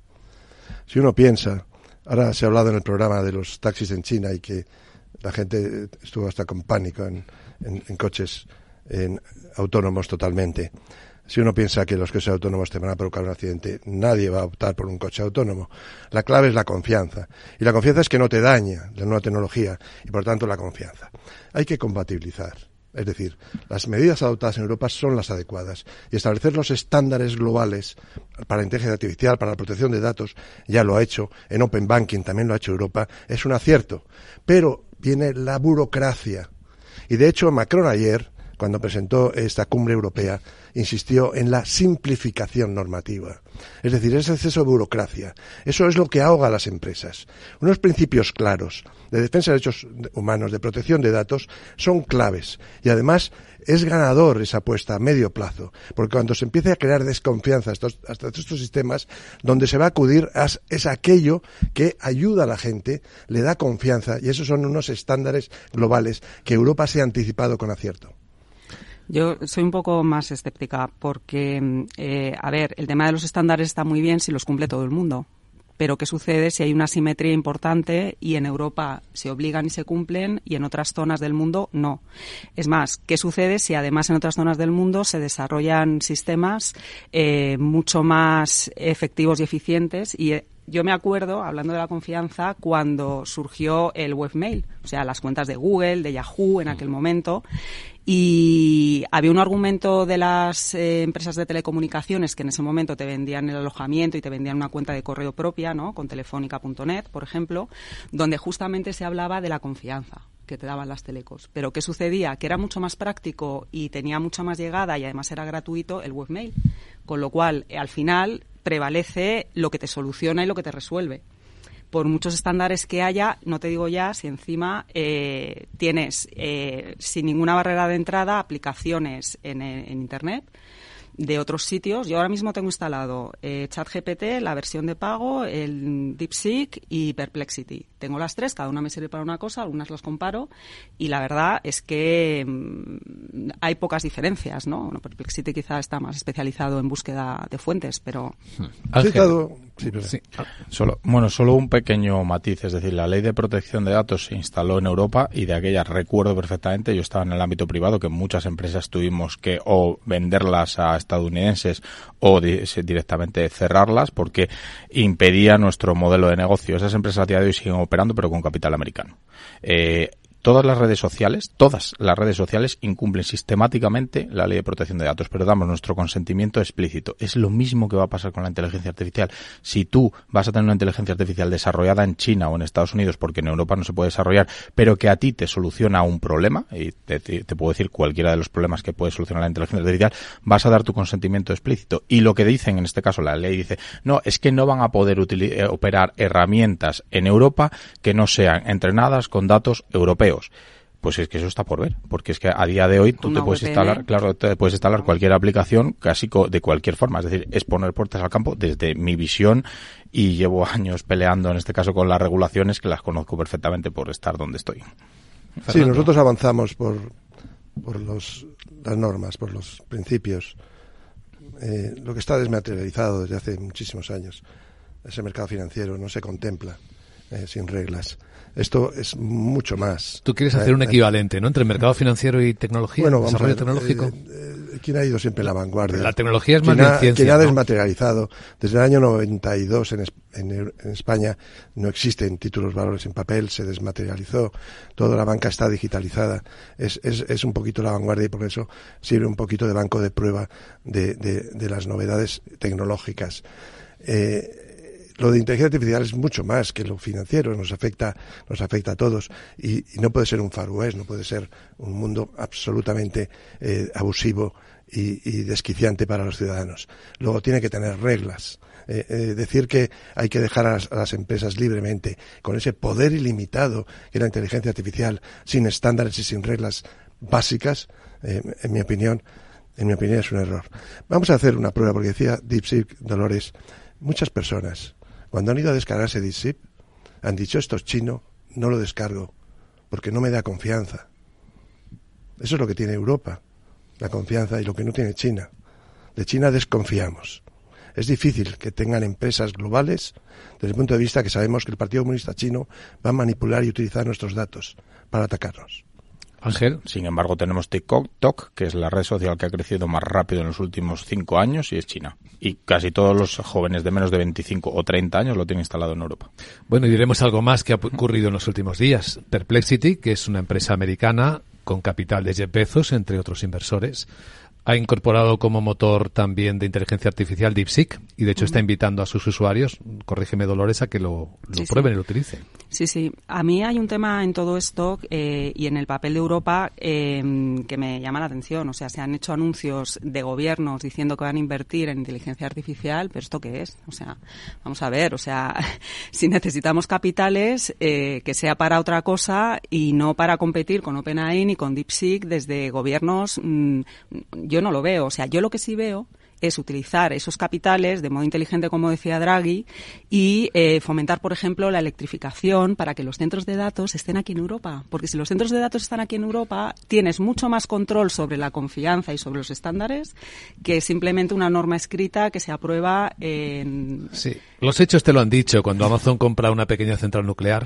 Si uno piensa, ahora se ha hablado en el programa de los taxis en China y que la gente estuvo hasta con pánico en coches autónomos totalmente. Si uno piensa que los coches autónomos te van a provocar un accidente, nadie va a optar por un coche autónomo. La clave es la confianza. Y la confianza es que no te daña la nueva tecnología y, por tanto, la confianza. Hay que compatibilizar. Es decir, las medidas adoptadas en Europa son las adecuadas y establecer los estándares globales para la inteligencia artificial, para la protección de datos, ya lo ha hecho, en Open Banking también lo ha hecho Europa, es un acierto. Pero viene la burocracia. Y de hecho Macron ayer, cuando presentó esta cumbre europea, insistió en la simplificación normativa. Es decir, ese exceso de burocracia. Eso es lo que ahoga a las empresas. Unos principios claros de defensa de derechos humanos, de protección de datos, son claves. Y además es ganador esa apuesta a medio plazo. Porque cuando se empiece a crear desconfianza hasta estos sistemas, donde se va a acudir es aquello que ayuda a la gente, le da confianza. Y esos son unos estándares globales que Europa se ha anticipado con acierto. Yo soy un poco más escéptica porque, el tema de los estándares está muy bien si los cumple todo el mundo. Pero ¿qué sucede si hay una asimetría importante y en Europa se obligan y se cumplen y en otras zonas del mundo no? Es más, ¿qué sucede si además en otras zonas del mundo se desarrollan sistemas mucho más efectivos y eficientes? Y yo me acuerdo, hablando de la confianza, cuando surgió el webmail, o sea, las cuentas de Google, de Yahoo en aquel momento, y había un argumento de las empresas de telecomunicaciones que en ese momento te vendían el alojamiento y te vendían una cuenta de correo propia, ¿no? Con telefónica.net, por ejemplo, donde justamente se hablaba de la confianza que te daban las telecos. Pero ¿qué sucedía? Que era mucho más práctico y tenía mucha más llegada y además era gratuito el webmail. Con lo cual, al final, prevalece lo que te soluciona y lo que te resuelve. Por muchos estándares que haya, no te digo ya si encima tienes sin ninguna barrera de entrada aplicaciones en Internet de otros sitios. Yo ahora mismo tengo instalado ChatGPT, la versión de pago, el DeepSeek y Perplexity. Tengo las tres, cada una me sirve para una cosa, algunas las comparo y la verdad es que hay pocas diferencias, ¿no? Bueno, Perplexity quizá está más especializado en búsqueda de fuentes, pero... Solo un pequeño matiz, es decir, la ley de protección de datos se instaló en Europa y de aquella recuerdo perfectamente, yo estaba en el ámbito privado, que muchas empresas tuvimos que o venderlas a estadounidenses o directamente cerrarlas porque impedía nuestro modelo de negocio. Esas empresas a día de hoy siguen operando pero con capital americano. Todas las redes sociales incumplen sistemáticamente la ley de protección de datos, pero damos nuestro consentimiento explícito. Es lo mismo que va a pasar con la inteligencia artificial. Si tú vas a tener una inteligencia artificial desarrollada en China o en Estados Unidos, porque en Europa no se puede desarrollar, pero que a ti te soluciona un problema, y te puedo decir cualquiera de los problemas que puede solucionar la inteligencia artificial, vas a dar tu consentimiento explícito. Y lo que dicen, en este caso la ley dice, no, es que no van a poder operar herramientas en Europa que no sean entrenadas con datos europeos. Pues es que eso está por ver, porque es que a día de hoy tú te puedes instalar cualquier aplicación casi de cualquier forma, es decir, es poner puertas al campo desde mi visión y llevo años peleando en este caso con las regulaciones que las conozco perfectamente por estar donde estoy. Fernando. Sí, nosotros avanzamos por las normas, por los principios. Lo que está desmaterializado desde hace muchísimos años, ese mercado financiero no se contempla. sin reglas. Esto es mucho más. Tú quieres hacer un equivalente, ¿no?, entre mercado financiero y tecnología, desarrollo tecnológico. ¿Quién ha ido siempre en la vanguardia? La tecnología es más bien ciencia. ¿Quién ha desmaterializado? Desde el año 92 en España no existen títulos valores en papel, se desmaterializó, toda la banca está digitalizada. Es un poquito la vanguardia y por eso sirve un poquito de banco de prueba de las novedades tecnológicas. Lo de inteligencia artificial es mucho más que lo financiero, nos afecta a todos y no puede ser un Far West, no puede ser un mundo absolutamente abusivo y desquiciante para los ciudadanos. Luego tiene que tener reglas. Decir que hay que dejar a las empresas libremente, con ese poder ilimitado que es la inteligencia artificial, sin estándares y sin reglas básicas, en mi opinión es un error. Vamos a hacer una prueba, porque decía DeepSeek, Dolores, muchas personas, cuando han ido a descargarse DeepSeek, han dicho, esto es chino, no lo descargo, porque no me da confianza. Eso es lo que tiene Europa, la confianza, y lo que no tiene China. De China desconfiamos. Es difícil que tengan empresas globales, desde el punto de vista que sabemos que el Partido Comunista Chino va a manipular y utilizar nuestros datos para atacarnos. Ángel. Sin embargo, tenemos TikTok, que es la red social que ha crecido más rápido en los últimos 5 años y es China. Y casi todos los jóvenes de menos de 25 o 30 años lo tienen instalado en Europa. Bueno, y diremos algo más que ha ocurrido en los últimos días. Perplexity, que es una empresa americana con capital de Jeff Bezos, entre otros inversores, ha incorporado como motor también de inteligencia artificial DeepSeek y de hecho está invitando a sus usuarios, corrígeme Dolores, a que lo prueben y lo utilicen. Sí. A mí hay un tema en todo esto y en el papel de Europa que me llama la atención. O sea, se han hecho anuncios de gobiernos diciendo que van a invertir en inteligencia artificial, pero ¿esto qué es? O sea, vamos a ver, si necesitamos capitales, que sea para otra cosa y no para competir con OpenAI ni con DeepSeek desde gobiernos. Yo no lo veo. O sea, yo lo que sí veo es utilizar esos capitales de modo inteligente, como decía Draghi, y fomentar, por ejemplo, la electrificación para que los centros de datos estén aquí en Europa. Porque si los centros de datos están aquí en Europa, tienes mucho más control sobre la confianza y sobre los estándares que simplemente una norma escrita que se aprueba en... Sí, los hechos te lo han dicho. Cuando Amazon compra una pequeña central nuclear...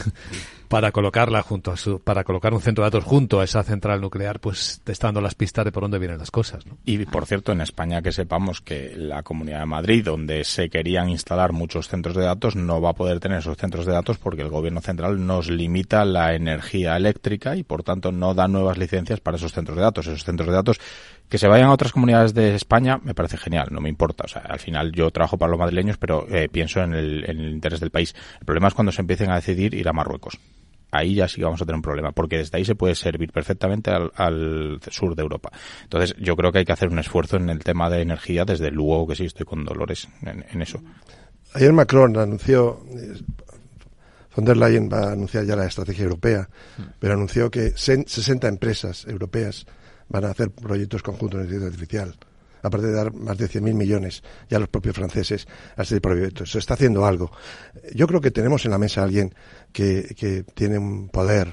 para colocarla para colocar un centro de datos junto a esa central nuclear, pues te está dando las pistas de por dónde vienen las cosas, ¿no? Y por cierto, en España que sepamos que la Comunidad de Madrid, donde se querían instalar muchos centros de datos, no va a poder tener esos centros de datos porque el gobierno central nos limita la energía eléctrica y por tanto no da nuevas licencias para esos centros de datos. Esos centros de datos que se vayan a otras comunidades de España me parece genial, no me importa. O sea, al final yo trabajo para los madrileños, pero pienso en el interés del país. El problema es cuando se empiecen a decidir ir a Marruecos. Ahí ya sí que vamos a tener un problema, porque desde ahí se puede servir perfectamente al sur de Europa. Entonces, yo creo que hay que hacer un esfuerzo en el tema de energía, desde luego que sí, estoy con Dolores en eso. Ayer Macron anunció, von der Leyen va a anunciar ya la estrategia europea, pero anunció que 60 empresas europeas van a hacer proyectos conjuntos de inteligencia artificial, aparte de dar más de 100.000 millones ya a los propios franceses a este proyecto. Se está haciendo algo. Yo creo que tenemos en la mesa a alguien que tiene un poder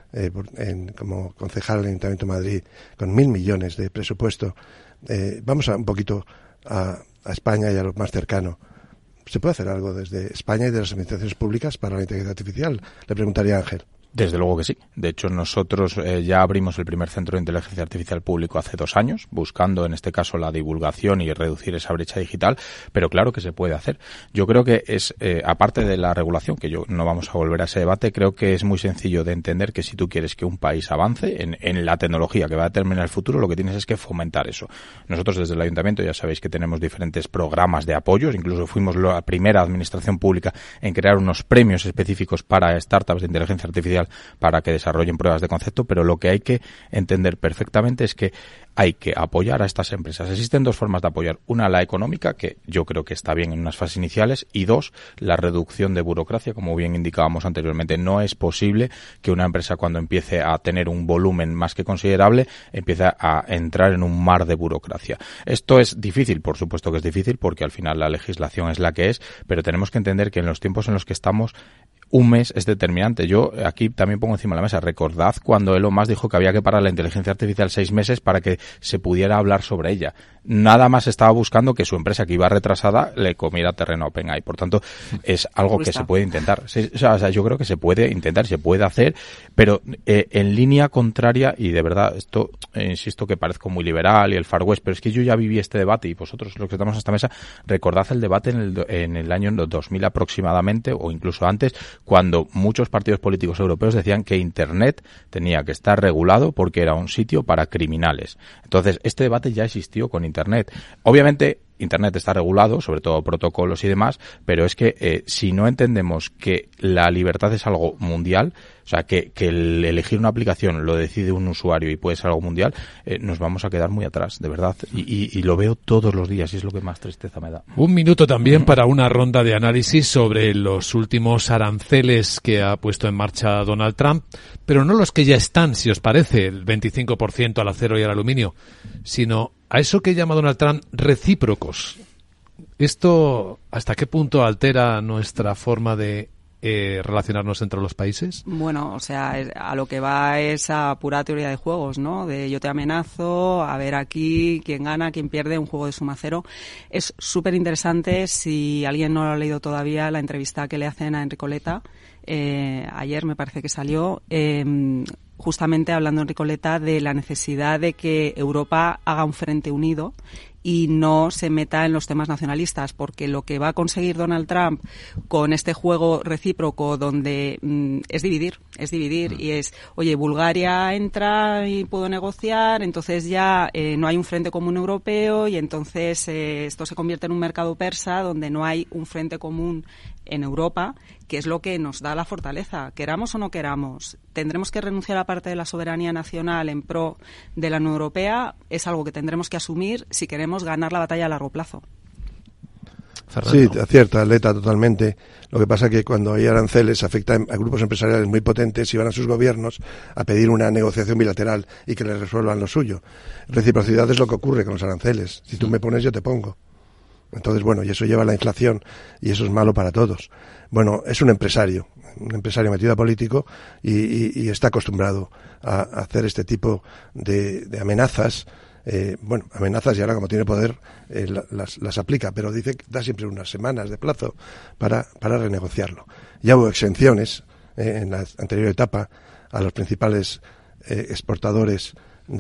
como concejal del Ayuntamiento de Madrid, con 1.000 millones de presupuesto. Vamos un poquito a España y a lo más cercano. ¿Se puede hacer algo desde España y de las administraciones públicas para la inteligencia artificial? Le preguntaría a Ángel. Desde luego que sí. De hecho, nosotros ya abrimos el primer centro de inteligencia artificial público hace 2 años, buscando en este caso la divulgación y reducir esa brecha digital, pero claro que se puede hacer. Yo creo que es, aparte de la regulación, que no vamos a volver a ese debate, creo que es muy sencillo de entender que si tú quieres que un país avance en la tecnología que va a determinar el futuro, lo que tienes es que fomentar eso. Nosotros desde el Ayuntamiento ya sabéis que tenemos diferentes programas de apoyos, incluso fuimos la primera administración pública en crear unos premios específicos para startups de inteligencia artificial para que desarrollen pruebas de concepto, pero lo que hay que entender perfectamente es que hay que apoyar a estas empresas. Existen 2 formas de apoyar. Una, la económica, que yo creo que está bien en unas fases iniciales, y 2, la reducción de burocracia, como bien indicábamos anteriormente. No es posible que una empresa, cuando empiece a tener un volumen más que considerable, empiece a entrar en un mar de burocracia. Esto es difícil, por supuesto que es difícil, porque al final la legislación es la que es, pero tenemos que entender que en los tiempos en los que estamos, un mes es determinante. Yo aquí también pongo encima de la mesa, recordad cuando Elon Musk dijo que había que parar la inteligencia artificial 6 meses para que se pudiera hablar sobre ella. nada más estaba buscando que su empresa, que iba retrasada, le comiera terreno a OpenAI. Por tanto, es algo que se puede intentar. O sea, yo creo que se puede intentar, se puede hacer, pero en línea contraria, y de verdad, esto, insisto que parezco muy liberal y el Far West, pero es que yo ya viví este debate, y vosotros, los que estamos en esta mesa, recordad el debate en el año 2000 aproximadamente, o incluso antes, cuando muchos partidos políticos europeos decían que Internet tenía que estar regulado porque era un sitio para criminales. Entonces, este debate ya existió con Internet. Obviamente, Internet está regulado, sobre todo protocolos y demás, pero es que si no entendemos que la libertad es algo mundial, o sea, que el elegir una aplicación lo decide un usuario y puede ser algo mundial, nos vamos a quedar muy atrás, de verdad. Y lo veo todos los días y es lo que más tristeza me da. Un minuto también para una ronda de análisis sobre los últimos aranceles que ha puesto en marcha Donald Trump, pero no los que ya están, si os parece, el 25% al acero y al aluminio, sino a eso que llama Donald Trump recíprocos. ¿Esto hasta qué punto altera nuestra forma de relacionarnos entre los países? Bueno, o sea, a lo que va es a pura teoría de juegos, ¿no? De yo te amenazo, a ver aquí quién gana, quién pierde, un juego de suma cero. Es súper interesante, si alguien no lo ha leído todavía, la entrevista que le hacen a Enrico Letta, ayer me parece que salió, justamente hablando Enrico Letta de la necesidad de que Europa haga un frente unido y no se meta en los temas nacionalistas, porque lo que va a conseguir Donald Trump con este juego recíproco donde es dividir y es, oye, Bulgaria entra y puedo negociar, entonces ya no hay un frente común europeo y entonces esto se convierte en un mercado persa donde no hay un frente común en Europa, que es lo que nos da la fortaleza. Queramos o no queramos, tendremos que renunciar a parte de la soberanía nacional en pro de la Unión Europea, es algo que tendremos que asumir si queremos ganar la batalla a largo plazo. Fernando. Sí, acierta Letta totalmente. Lo que pasa es que cuando hay aranceles afecta a grupos empresariales muy potentes y van a sus gobiernos a pedir una negociación bilateral y que les resuelvan lo suyo. Reciprocidad es lo que ocurre con los aranceles. Si tú me pones, yo te pongo. Entonces, bueno, y eso lleva a la inflación y eso es malo para todos. Bueno, es un empresario metido a político y está acostumbrado a hacer este tipo de amenazas. Amenazas, y ahora como tiene poder las aplica, pero dice que da siempre unas semanas de plazo para renegociarlo. Ya hubo exenciones en la anterior etapa a los principales exportadores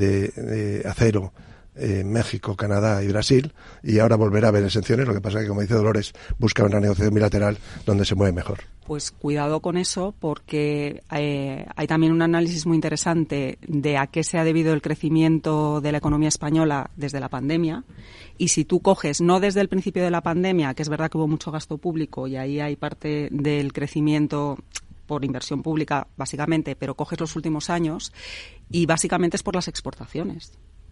de acero, México, Canadá y Brasil, y ahora volverá a haber exenciones. Lo que pasa es que, como dice Dolores, busca una negociación bilateral donde se mueve mejor. Pues cuidado con eso, porque hay también un análisis muy interesante de a qué se ha debido el crecimiento de la economía española desde la pandemia. Y si tú coges, no desde el principio de la pandemia, que es verdad que hubo mucho gasto público y ahí hay parte del crecimiento por inversión pública, básicamente, pero coges los últimos años y básicamente es por las exportaciones.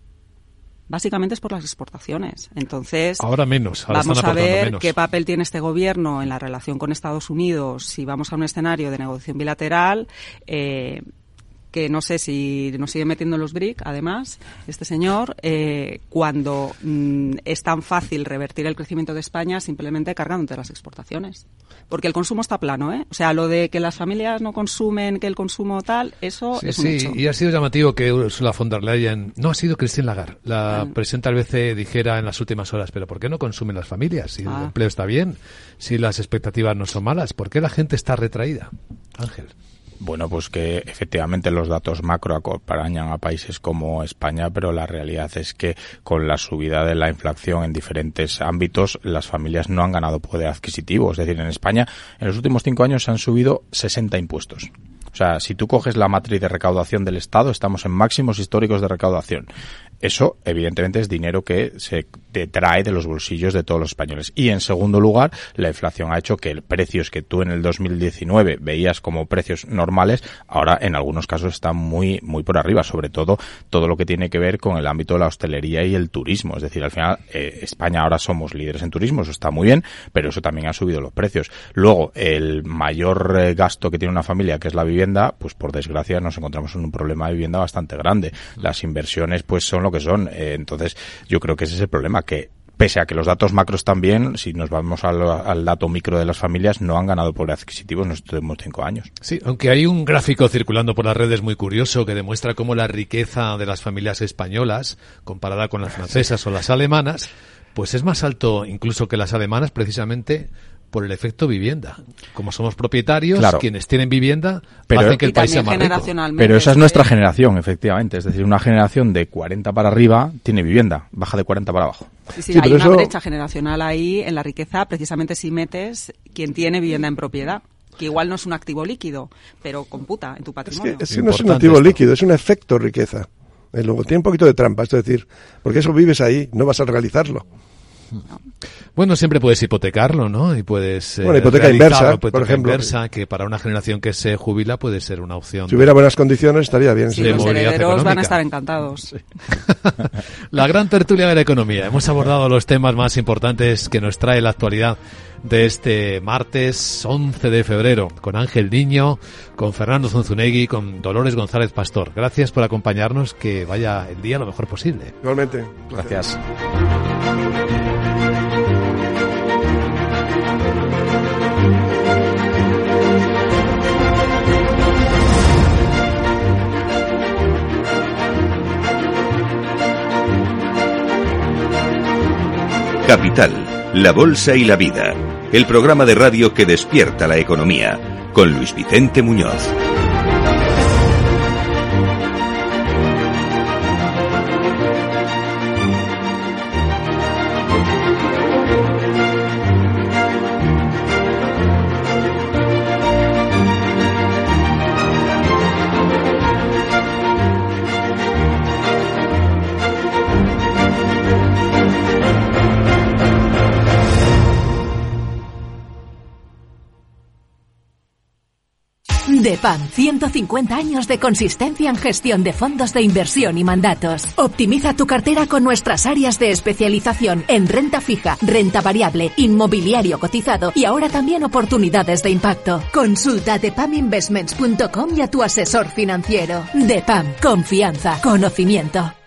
Entonces, ahora menos, ahora vamos a ver menos. Qué papel tiene este gobierno en la relación con Estados Unidos si vamos a un escenario de negociación bilateral, que no sé si nos sigue metiendo en los BRIC, además, este señor, cuando es tan fácil revertir el crecimiento de España simplemente cargándote las exportaciones. Porque el consumo está plano, ¿eh? O sea, lo de que las familias no consumen, que el consumo tal, eso es un hecho. Y ha sido llamativo que Ursula von der Leyen, no, ha sido Christine Lagarde, la presidenta del BCE, dijera en las últimas horas, pero ¿por qué no consumen las familias? Si el empleo está bien, si las expectativas no son malas, ¿por qué la gente está retraída? Ángel. Bueno, pues que efectivamente los datos macro acompañan a países como España, pero la realidad es que con la subida de la inflación en diferentes ámbitos, las familias no han ganado poder adquisitivo. Es decir, en España, en los últimos 5 años se han subido 60 impuestos. O sea, si tú coges la matriz de recaudación del Estado, estamos en máximos históricos de recaudación. Eso, evidentemente, es dinero que se detrae de los bolsillos de todos los españoles. Y, en segundo lugar, la inflación ha hecho que precios que tú en el 2019 veías como precios normales, ahora en algunos casos están muy por arriba, sobre todo lo que tiene que ver con el ámbito de la hostelería y el turismo. Es decir, al final, España ahora somos líderes en turismo, eso está muy bien, pero eso también ha subido los precios. Luego, el mayor gasto que tiene una familia, que es la vivienda, pues por desgracia nos encontramos en un problema de vivienda bastante grande. Las inversiones, pues son lo que son. Entonces, yo creo que ese es el problema, que pese a que los datos macros también, si nos vamos al dato micro de las familias, no han ganado poder adquisitivo en los últimos 5 años. Sí, aunque hay un gráfico circulando por las redes muy curioso que demuestra cómo la riqueza de las familias españolas, comparada con las francesas o las alemanas, pues es más alto incluso que las alemanas, precisamente por el efecto vivienda. Como somos propietarios, claro, quienes tienen vivienda hacen que el país sea más rico. Pero esa es nuestra generación, efectivamente. Es decir, una generación de 40 para arriba tiene vivienda, baja de 40 para abajo. Sí, hay una brecha generacional ahí en la riqueza, precisamente si metes quien tiene vivienda en propiedad, que igual no es un activo líquido, pero computa en tu patrimonio. Es que no es un activo líquido, es un efecto riqueza. Luego tiene un poquito de trampa, es decir, porque eso vives ahí, no vas a realizarlo. Bueno, siempre puedes hipotecarlo, ¿no? Y puedes hipoteca inversa, por ejemplo, inversa, que para una generación que se jubila puede ser una opción. Si hubiera buenas condiciones estaría bien. Sí, los herederos van a estar encantados. Sí. La gran tertulia de la economía. Hemos abordado los temas más importantes que nos trae la actualidad de este martes 11 de febrero, con Ángel Niño, con Fernando Zunzunegui, con Dolores González Pastor. Gracias por acompañarnos, que vaya el día lo mejor posible. Igualmente. Gracias. Capital, la bolsa y la vida. El programa de radio que despierta la economía. Con Luis Vicente Muñoz. DEPAM, 150 años de consistencia en gestión de fondos de inversión y mandatos. Optimiza tu cartera con nuestras áreas de especialización en renta fija, renta variable, inmobiliario cotizado y ahora también oportunidades de impacto. Consulta depaminvestments.com y a tu asesor financiero. DEPAM, confianza, conocimiento.